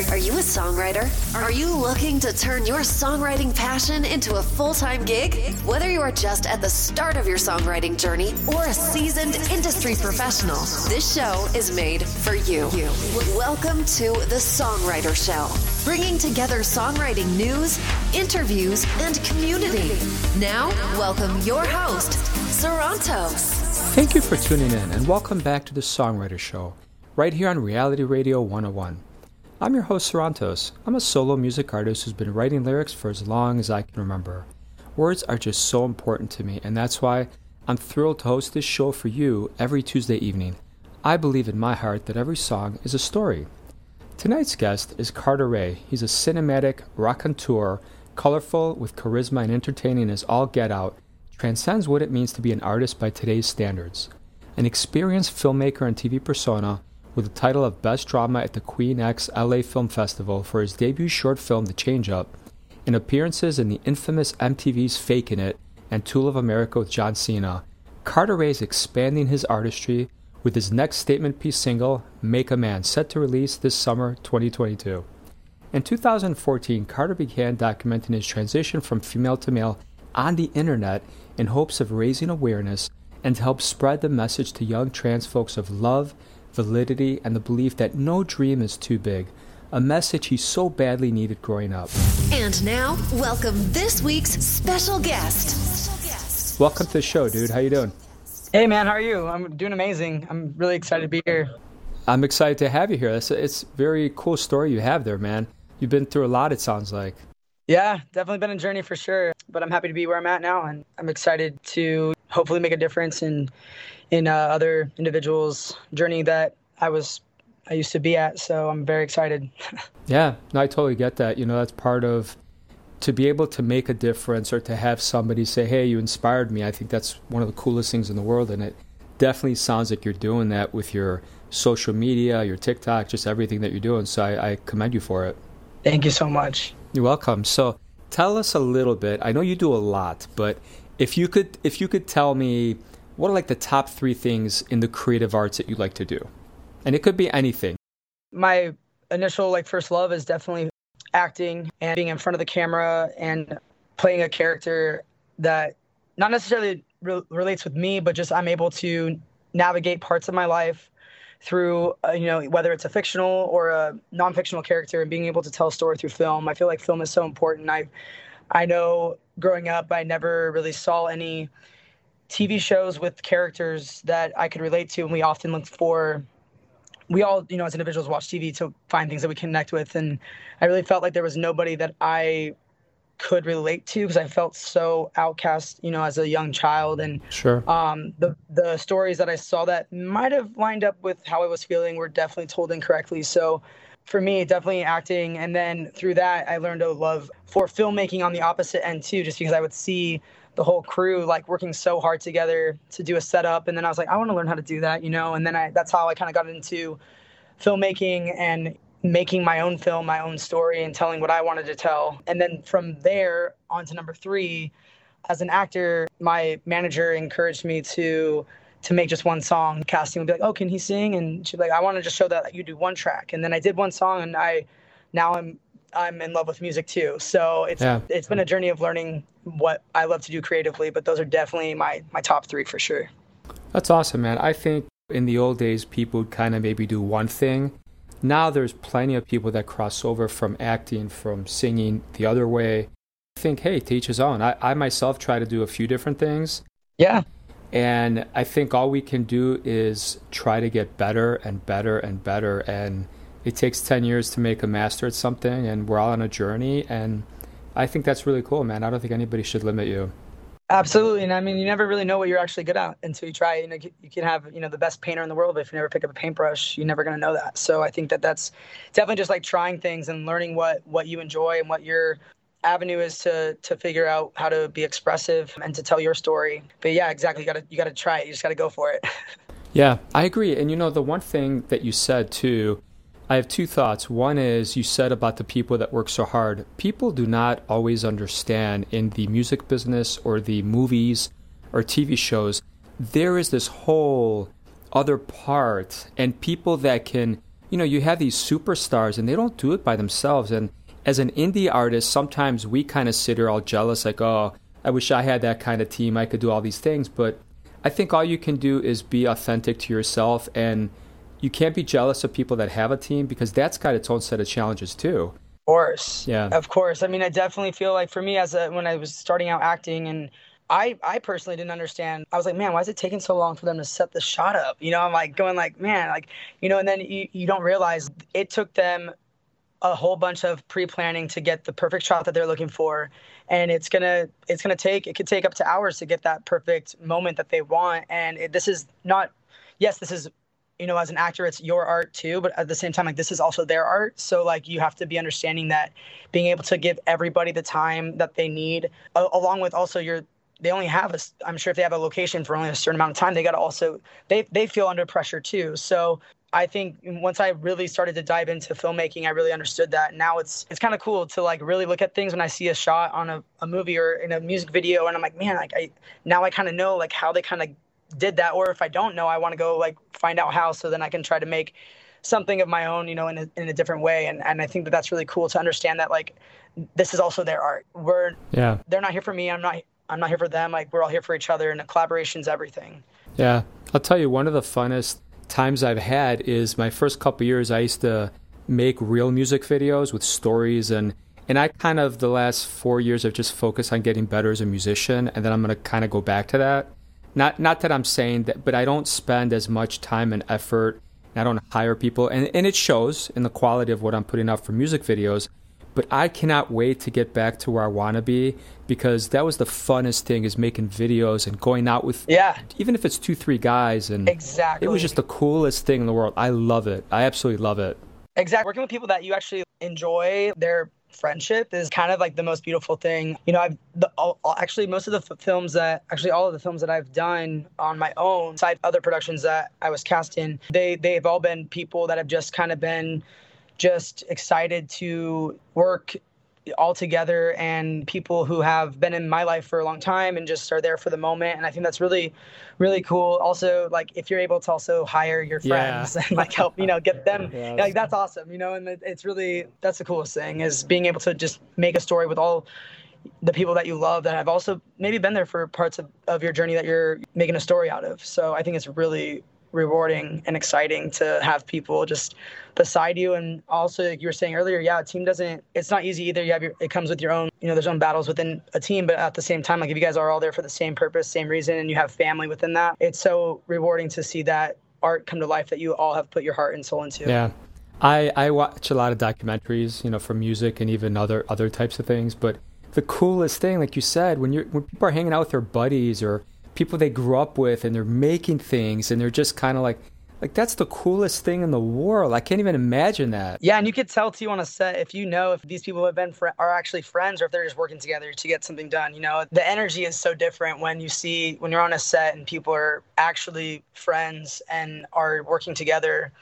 Are you a songwriter? Are you looking to turn your songwriting passion into a full-time gig? Whether you are just at the start of your songwriting journey or a seasoned industry professional, this show is made for you. Welcome to The Songwriter Show, bringing together songwriting news, interviews, and community. Now, welcome your host, Sarantos. Thank you for tuning in, and welcome back to The Songwriter Show, right here on Reality Radio 101. I'm your host, Sarantos. I'm a solo music artist who's been writing lyrics for as long as I can remember. Words are just so important to me, and that's why I'm thrilled to host this show for you every Tuesday evening. I believe in my heart that every song is a story. Tonight's guest is Carter Ray. He's a cinematic raconteur, colorful, with charisma and entertaining as all get out, transcends what it means to be an artist by today's standards. An experienced filmmaker and TV persona with the title of Best Drama at the Queen X LA Film Festival for his debut short film The Change Up, and appearances in the infamous MTV's Fakin' It and Tool of America with John Cena, Carter Ray is expanding his artistry with his next statement piece single, Make a Man, set to release this summer 2022. In 2014, Carter began documenting his transition from female to male on the internet in hopes of raising awareness and to help spread the message to young trans folks of love, validity, and the belief that no dream is too big, a message he so badly needed growing up. And now, welcome this week's special guest. Welcome to the show, dude. How you doing? Hey, man. How are you? I'm doing amazing. I'm really excited to be here. I'm excited to have you here. It's a very cool story you have there, man. You've been through a lot, it sounds like. Yeah, definitely been a journey for sure, but I'm happy to be where I'm at now, and I'm excited to hopefully make a difference in other individuals' journey that I used to be at, so I'm very excited. Yeah, no, I totally get that. You know, that's part of, to be able to make a difference or to have somebody say, hey, you inspired me, I think that's one of the coolest things in the world, and it definitely sounds like you're doing that with your social media, your TikTok, just everything that you're doing, so I commend you for it. Thank you so much. You're welcome. So tell us a little bit. I know you do a lot, but if you could tell me what are like the top 3 things in the creative arts that you like to do, and it could be anything. My initial first love is definitely acting and being in front of the camera and playing a character that not necessarily relates with me, but just I'm able to navigate parts of my life through, whether it's a fictional or a non-fictional character, and being able to tell a story through film. I feel like film is so important. I know growing up, I never really saw any TV shows with characters that I could relate to, and we often look for, we all, as individuals watch TV to find things that we connect with, and I really felt like there was nobody that I could relate to because I felt so outcast, as a young child. And sure, the stories that I saw that might have lined up with how I was feeling were definitely told incorrectly. So for me, definitely acting. And then through that, I learned a love for filmmaking on the opposite end too, just because I would see the whole crew working so hard together to do a setup. And then I was like, I want to learn how to do that, and then that's how I kind of got into filmmaking and making my own film, my own story, and telling what I wanted to tell. And then from there on to number 3, as an actor, my manager encouraged me to make just one song. Casting would be like, oh, can he sing? And she'd be like, I want to just show that you do one track. And then I did one song, and now I'm in love with music too. So it's been a journey of learning what I love to do creatively, but those are definitely my top 3 for sure. That's awesome, man. I think in the old days, people would kind of maybe do one thing. Now there's plenty of people that cross over from acting, from singing the other way. I think, hey, to each his own. I myself try to do a few different things. Yeah. And I think all we can do is try to get better and better and better. And it takes 10 years to make a master at something, and we're all on a journey. And I think that's really cool, man. I don't think anybody should limit you. Absolutely. And I mean, you never really know what you're actually good at until you try. You can have, the best painter in the world, but if you never pick up a paintbrush, you're never going to know that. So I think that's definitely just trying things and learning what you enjoy and what your avenue is to figure out how to be expressive and to tell your story. But yeah, exactly. You got to try it. You just got to go for it. Yeah, I agree. And the one thing that you said too, I have 2 thoughts. One is you said about the people that work so hard. People do not always understand in the music business or the movies or TV shows, there is this whole other part, and people that can you have these superstars and they don't do it by themselves. And as an indie artist, sometimes we kind of sit here all jealous, like, oh, I wish I had that kind of team. I could do all these things. But I think all you can do is be authentic to yourself, and you can't be jealous of people that have a team, because that's got its own set of challenges too. Of course. Yeah. Of course. I mean, I definitely feel like for me when I was starting out acting, and I personally didn't understand. I was like, man, why is it taking so long for them to set the shot up? I'm like going like, man, like, and then you don't realize it took them a whole bunch of pre-planning to get the perfect shot that they're looking for. And it could take up to hours to get that perfect moment that they want. And this is, as an actor, it's your art too, but at the same time, like, this is also their art. So like, you have to be understanding that being able to give everybody the time that they need, along with also they only have I'm sure if they have a location for only a certain amount of time, they got to also, they feel under pressure too. So I think once I really started to dive into filmmaking, I really understood that. Now it's kind of cool to like really look at things when I see a shot on a movie or in a music video, and I'm like, man, like I kind of know like how they kind of did that. Or if I don't know, I want to go like find out how, so then I can try to make something of my own, in a different way. And I think that that's really cool to understand that like this is also their art. They're not here for me. I'm not here for them. Like, we're all here for each other, and collaboration's everything. Yeah. I'll tell you, one of the funnest times I've had is my first couple years. I used to make real music videos with stories, and I kind of the last 4 years I've just focused on getting better as a musician, and then I'm going to kind of go back to that. Not that I'm saying that, but I don't spend as much time and effort. I don't hire people, and it shows in the quality of what I'm putting out for music videos. But I cannot wait to get back to where I want to be, because that was the funnest thing, is making videos and going out with, even if it's 2-3 guys. And exactly, it was just the coolest thing in the world. I love it. I absolutely love it. Exactly. Working with people that you actually enjoy their friendship is kind of like the most beautiful thing. Actually most of the films all of the films that I've done on my own, side other productions that I was cast in, they've all been people that have just kind of been just excited to work all together, and people who have been in my life for a long time and just are there for the moment. And I think that's really, really cool. Also, like, if you're able to also hire your friends and like help, get them, like, that's awesome, and it's really, that's the coolest thing, is being able to just make a story with all the people that you love that have also maybe been there for parts of your journey that you're making a story out of. So I think it's really rewarding and exciting to have people just beside you. And also, like you were saying earlier, a team it's not easy either. It comes with your own, there's own battles within a team, but at the same time, like, if you guys are all there for the same purpose, same reason, and you have family within that, it's so rewarding to see that art come to life that you all have put your heart and soul into. Yeah. I watch a lot of documentaries, for music and even other types of things. But the coolest thing, like you said, when people are hanging out with their buddies or people they grew up with, and they're making things, and they're just kind of like that's the coolest thing in the world. I can't even imagine that. Yeah, and you could tell too on a set if if these people have been are actually friends, or if they're just working together to get something done. The energy is so different when you're on a set and people are actually friends and are working together,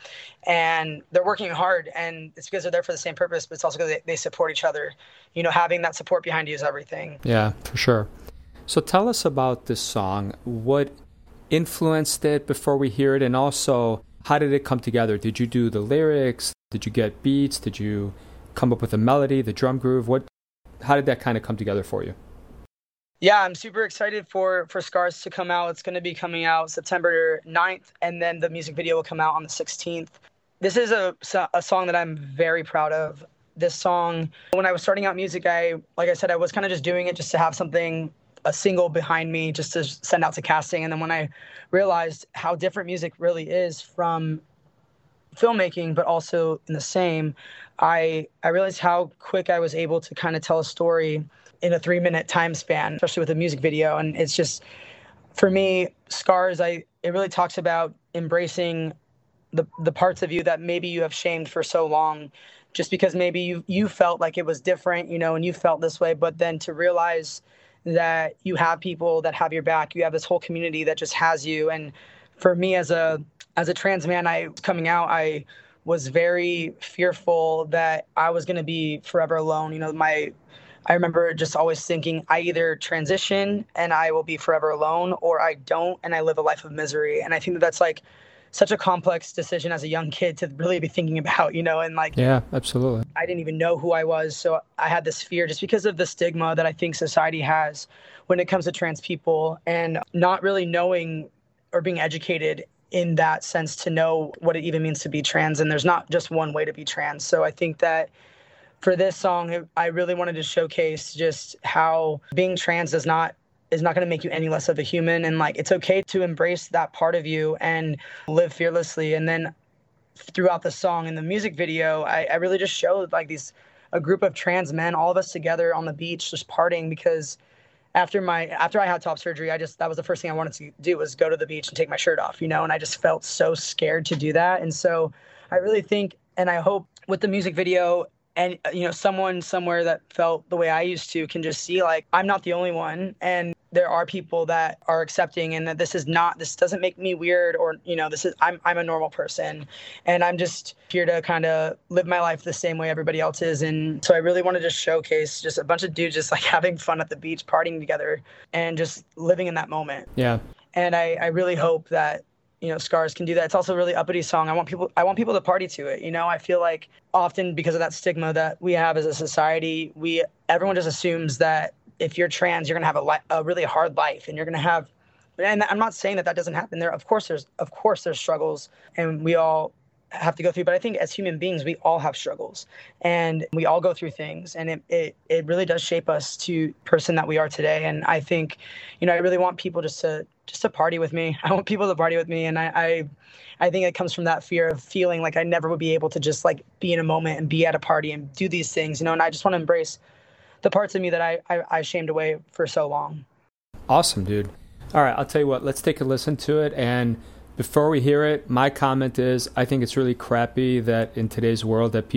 and they're working hard, and it's because they're there for the same purpose, but it's also because they support each other. Having that support behind you is everything. Yeah, for sure. So tell us about this song. What influenced it before we hear it? And also, how did it come together? Did you do the lyrics? Did you get beats? Did you come up with a melody, the drum groove? How did that kind of come together for you? Yeah, I'm super excited for Scars to come out. It's going to be coming out September 9th, and then the music video will come out on the 16th. This is a song that I'm very proud of. This song, when I was starting out music, like I said, I was kind of just doing it just to have a single behind me, just to send out to casting. And then when I realized how different music really is from filmmaking, but also in the same, I realized how quick I was able to kind of tell a story in a 3-minute time span, especially with a music video. And it's just, for me, Scars, it really talks about embracing the parts of you that maybe you have shamed for so long, just because maybe you felt like it was different, and you felt this way, but then to realize that you have people that have your back, you have this whole community that just has you. And for me, as a trans man, coming out, I was very fearful that I was going to be forever alone. I remember just always thinking, I either transition and I will be forever alone, or I don't and I live a life of misery. And I think that's like such a complex decision as a young kid to really be thinking about, and like, yeah, absolutely. I didn't even know who I was. So I had this fear just because of the stigma that I think society has when it comes to trans people, and not really knowing or being educated in that sense to know what it even means to be trans. And there's not just one way to be trans. So I think that for this song, I really wanted to showcase just how being trans is not going to make you any less of a human. And like, it's okay to embrace that part of you and live fearlessly. And then throughout the song and the music video, I really just showed like a group of trans men, all of us together on the beach, just partying, because after I had top surgery, that was the first thing I wanted to do, was go to the beach and take my shirt off, and I just felt so scared to do that. And so I really think, and I hope with the music video, and, someone somewhere that felt the way I used to can just see, like, I'm not the only one. And there are people that are accepting, and that this doesn't make me weird, or, I'm a normal person, and I'm just here to kind of live my life the same way everybody else is. And so I really wanted to showcase just a bunch of dudes just like having fun at the beach, partying together, and just living in that moment. Yeah. And I really hope that, Scars can do that. It's also a really uppity song. I want people to party to it. I feel like often because of that stigma that we have as a society, everyone just assumes that if you're trans, you're going to have a really hard life, and you're going to have, and I'm not saying that doesn't happen. Of course there's struggles, and we all have to go through, but I think as human beings, we all have struggles, and we all go through things, and it really does shape us to the person that we are today. And I think, I really want people just to party with me. I want people to party with me. And I think it comes from that fear of feeling like I never would be able to just like be in a moment and be at a party and do these things, and I just want to embrace the parts of me that I shamed away for so long. Awesome, dude. All right, I'll tell you what, let's take a listen to it. And before we hear it, my comment is, I think it's really crappy that in today's world that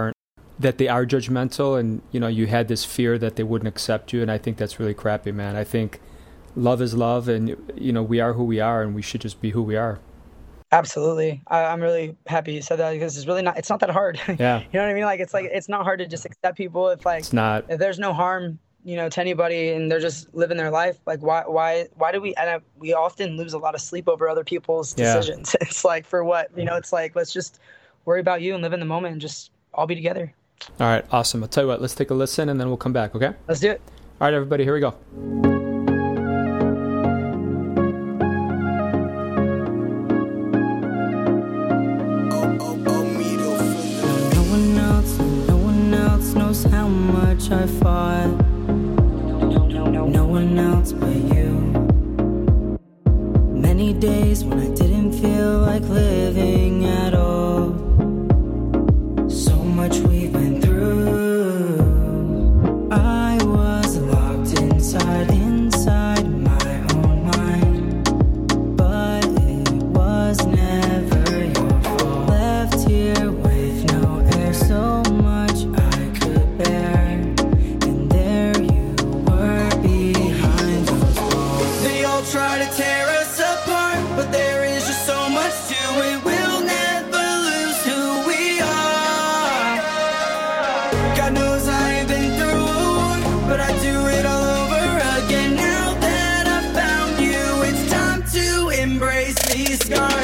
they are judgmental, and, you had this fear that they wouldn't accept you. And I think that's really crappy, man. I think love is love, and, we are who we are, and we should just be who we are. Absolutely. I'm really happy you said that, because it's not that hard. Yeah. You know what I mean? Like, it's not hard to just accept people if there's no harm, to anybody, and they're just living their life. Like, why do we often lose a lot of sleep over other people's decisions. Yeah. It's like, for what, it's like, let's just worry about you and live in the moment and just all be together. All right. Awesome. I'll tell you what, let's take a listen and then we'll come back. Okay. Let's do it. All right, everybody, here we go. How much I fought, no one else but you. Many days when I didn't feel like living at all. So much we went through. I was locked inside my own mind, but it was never your fault. Left here with no air, so much and there you were behind those walls. They all try to tear us apart, but there is just so much to it. We'll never lose who we are. God knows I ain't been through, but I do it all over again. Now that I found you, it's time to embrace these scars.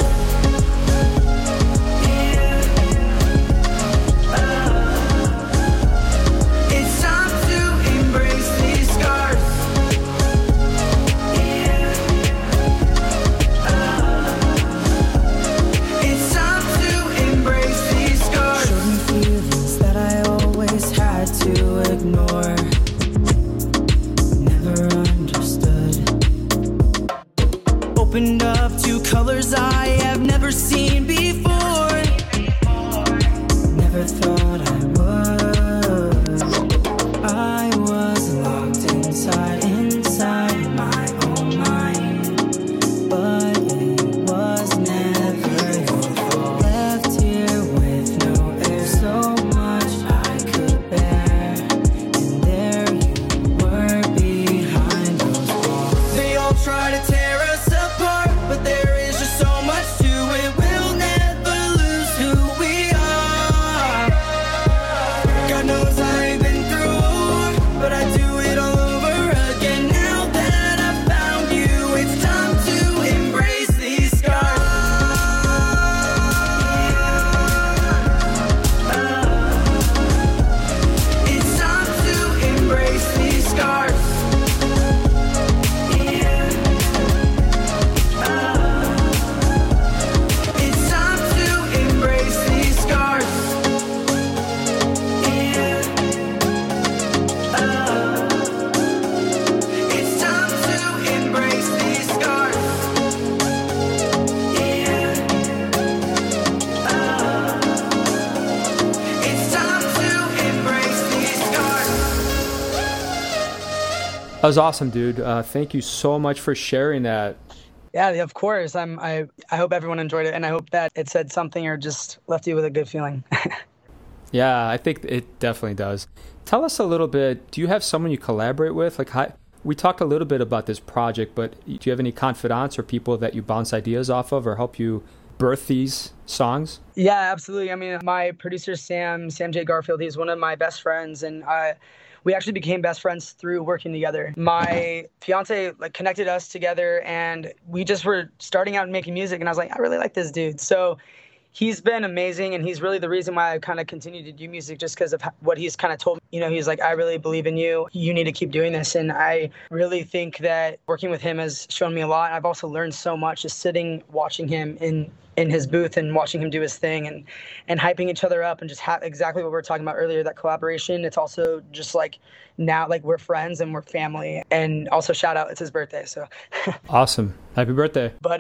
That was awesome, dude. Thank you so much for sharing that. Yeah, of course. I hope everyone enjoyed it, and I hope that it said something or just left you with a good feeling. Yeah, I think it definitely does. Tell us a little bit. Do you have someone you collaborate with? We talked a little bit about this project, but do you have any confidants or people that you bounce ideas off of or help you birth these songs? Yeah, absolutely. I mean, my producer, Sam J. Garfield, he's one of my best friends, and we actually became best friends through working together. My fiance connected us together, and we just were starting out making music, and I was like, I really like this dude. So he's been amazing, and he's really the reason why I kind of continue to do music, just because of what he's kind of told me. You know, he's like, I really believe in you. You need to keep doing this. And I really think that working with him has shown me a lot. I've also learned so much just sitting, watching him in his booth and watching him do his thing and hyping each other up and just exactly what we were talking about earlier, that collaboration. It's also just now we're friends and we're family. And also shout out, it's his birthday. So awesome. Happy birthday. But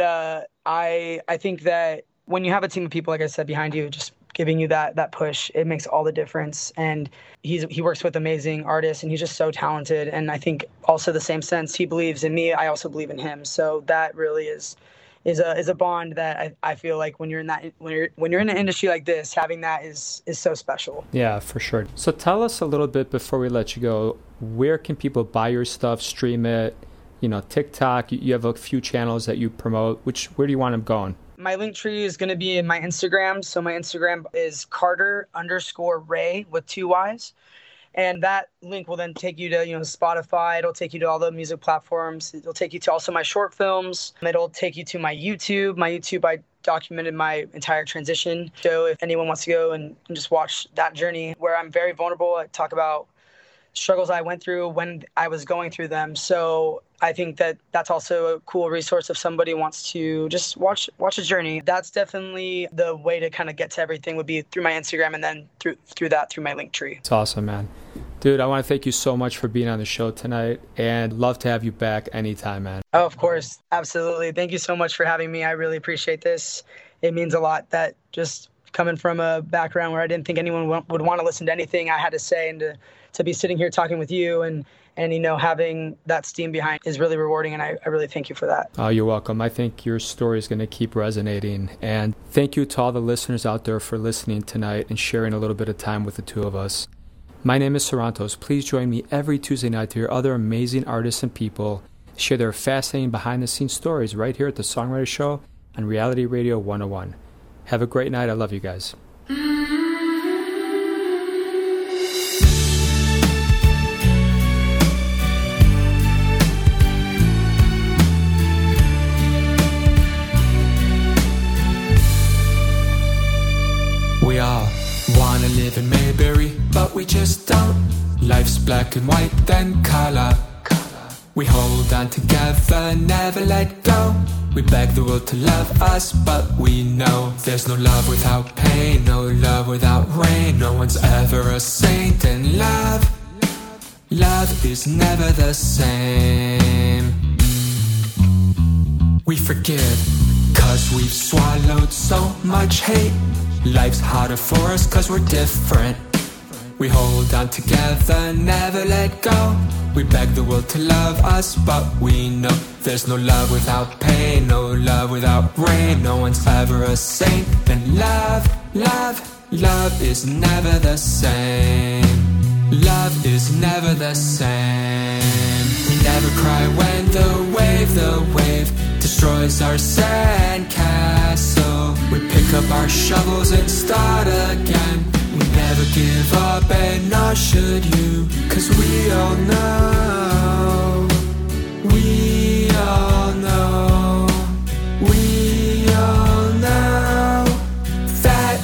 I think that when you have a team of people, like I said, behind you, just giving you that push, it makes all the difference. And he works with amazing artists, and he's just so talented. And I think also the same sense, he believes in me, I also believe in him. So that really is a bond that I feel like when you're in an industry like this, having that is so special. Yeah, for sure. So tell us a little bit before we let you go, where can people buy your stuff, stream it? You know, TikTok, you have a few channels that you promote. Where do you want them going? My link tree is going to be in my Instagram. So my Instagram is Carter_Ray with 2 Y's. And that link will then take you to, Spotify. It'll take you to all the music platforms. It'll take you to also my short films. It'll take you to my YouTube. My YouTube, I documented my entire transition. So if anyone wants to go and just watch that journey where I'm very vulnerable, I talk about struggles I went through when I was going through them. So I think that that's also a cool resource if somebody wants to just watch a journey. That's definitely the way to kind of get to everything, would be through my Instagram, and then through my link tree. It's awesome, man. Dude, I want to thank you so much for being on the show tonight, and love to have you back anytime, man. Oh, of course. Absolutely. Thank you so much for having me. I really appreciate this. It means a lot that just coming from a background where I didn't think anyone would want to listen to anything I had to say, and to be sitting here talking with you and having that steam behind is really rewarding, and I really thank you for that. Oh, you're welcome. I think your story is going to keep resonating, and thank you to all the listeners out there for listening tonight and sharing a little bit of time with the two of us. My name is Sarantos. Please join me every Tuesday night to hear other amazing artists and people share their fascinating behind-the-scenes stories right here at the Songwriter Show on Reality Radio 101. Have a great night. I love you guys. We all wanna live in Mayberry, but we just don't. Life's black and white, then color. We hold on together, never let go. We beg the world to love us, but we know there's no love without pain, no love without rain. No one's ever a saint, and love is never the same. We forgive, 'cause we've swallowed so much hate. Life's harder for us 'cause we're different. We hold on together, never let go. We beg the world to love us, but we know there's no love without pain, no love without rain. No one's ever a saint, and love is never the same. Love is never the same. We never cry when the wave destroys our sandcastle. We pick up our shovels and start again. We never give up, and nor should you, 'cause we all know, we all know, we all know that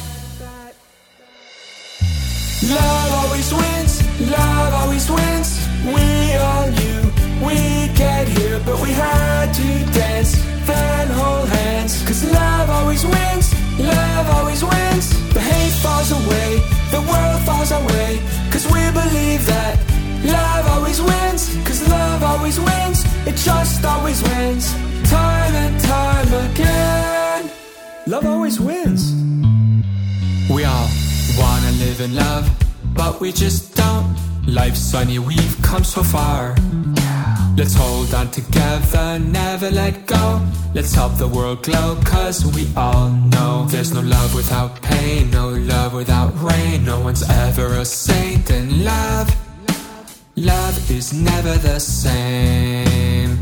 love always wins, love always wins. We all knew we'd get here, but we had to dance, then hold hands. 'Cause love always wins, love always wins. The hate falls away, the world falls away, 'cause we believe that love always wins. 'Cause love always wins, it just always wins. Time and time again, love always wins. We all wanna live in love, but we just don't. Life's sunny, we've come so far. Let's hold on together, never let go. Let's help the world glow, cause we all know there's no love without pain, no love without rain. No one's ever a saint, and love is never the same.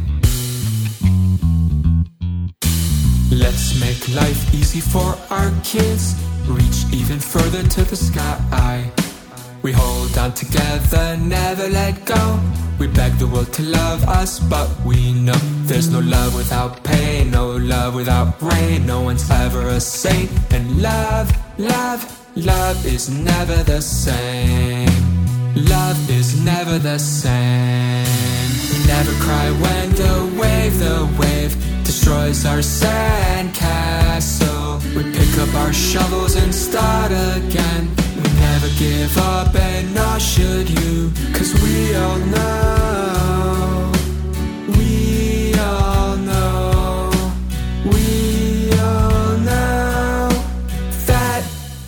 Let's make life easy for our kids, reach even further to the sky. We hold on together, never let go. We beg the world to love us, but we know there's no love without pain, no love without rain. No one's ever a saint, and love is never the same. Love is never the same. We never cry when the wave destroys our sandcastle. We pick up our shovels and start again. We never give up, and nor should you, cause we all know, we all know, we all know that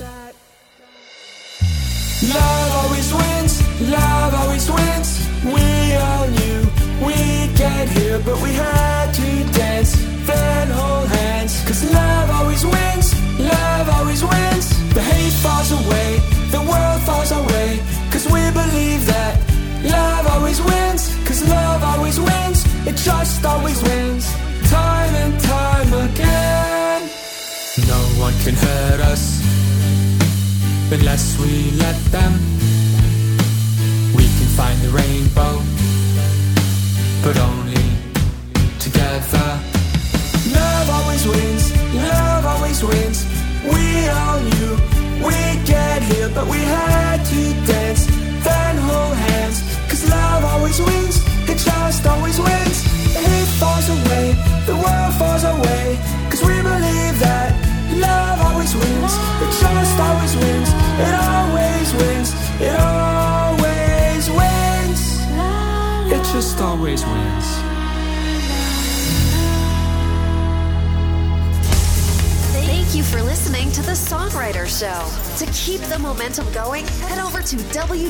love always wins, love always wins. We all knew we'd get here, but we had to dance, then hold hands, cause love always wins, love always wins. The hate falls away, the world falls away, cause we believe that love always wins, cause love always wins, it just always wins, time and time again. No one can hurt us unless we let them. We can find the rainbow, but only together. Love always wins, love always wins. We all knew we'd get here, but we had to dance, then hold hands, cause love always wins, it just always wins. The hate falls away, the world falls away, cause we believe that love always wins, it just always wins, it always wins, it always wins, it just always wins. Thank you for listening to The Songwriter Show. To keep the momentum going, head over to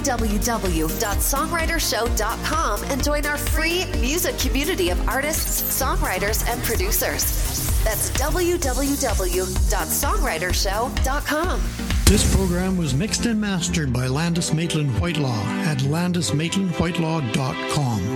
www.songwritershow.com and join our free music community of artists, songwriters, and producers. That's www.songwritershow.com. This program was mixed and mastered by Landis Maitland Whitelaw at landismaitlandwhitelaw.com.